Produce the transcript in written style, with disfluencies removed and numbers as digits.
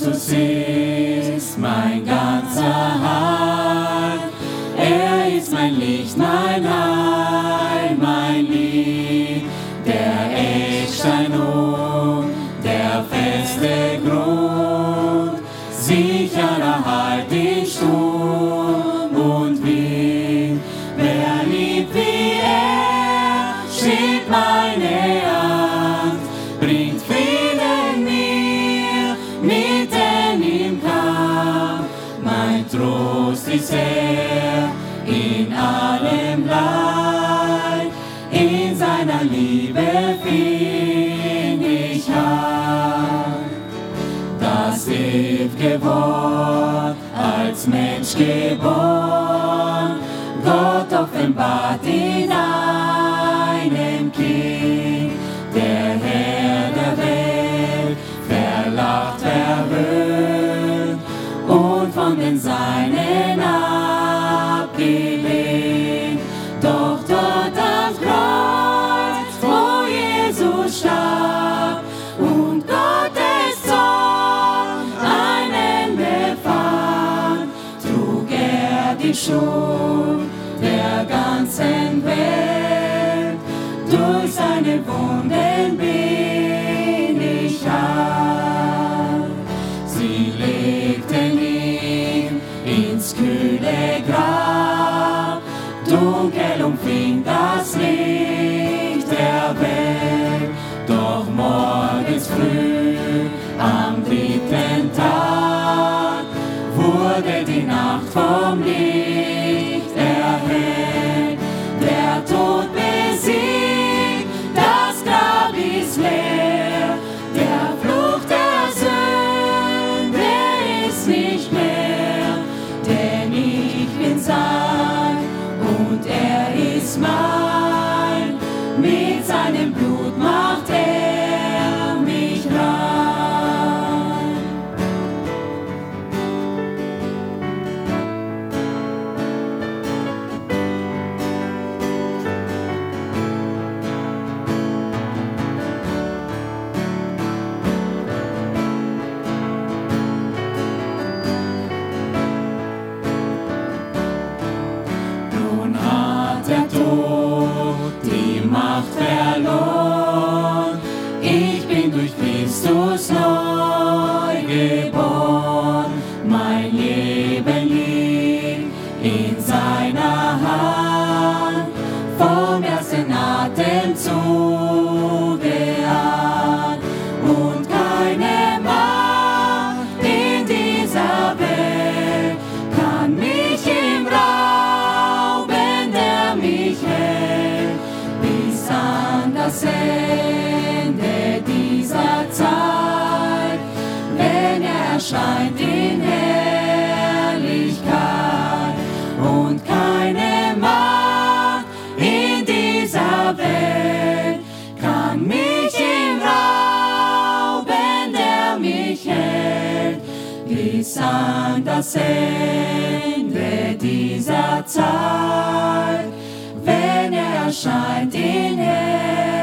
Christus ist mein ganzer Halt. Er ist mein Licht, mein Heil, mein Lied, der Eckstein und der feste Grund, sicherer Halt in Sturm und Wind. Wer liebt wie er, steht meine Hand, bringt Frieden mir, mitten im Kampf. Mein Trost ist er in allem Leid, in seiner Liebe find ich Halt. Das ew'ge Wort als Mensch geboren, Gott offenbart in einem Kind, der Herr der Welt, verlacht, verwöhnt und von den Seinen abgelehnt. Doch dort am Kreuz, wo Jesus starb und Gottes Zorn ein Ende fand, trug er die Schuld der ganzen Welt. Durch seine Wunden bin ich heil. Sie legten ihn ins kühle Grab, dunkel umfing das Licht der Welt. Doch morgens früh am 3. Tag wurde die Nacht vom Licht erhellt. Der Tod besiegt, das Grab ist leer, der Fluch der Sünde ist nicht mehr, denn ich bin sein und er ist mein, mit seinem Blut macht er mich rein. Nun hat der Tod die Macht verloren, ich bin durch Christus neu geboren. Mein Leben liegt in seiner Hand, vom ersten Atemzuge an. Und keine Macht in dieser Welt kann mich ihm rauben, der mich hält, bis an das Ende dieser Zeit, wenn er erscheint in Herrlichkeit. Und keine Macht in dieser Welt kann mich ihm rauben, der mich hält, bis an das Ende dieser Zeit, wenn er erscheint in Herrlichkeit.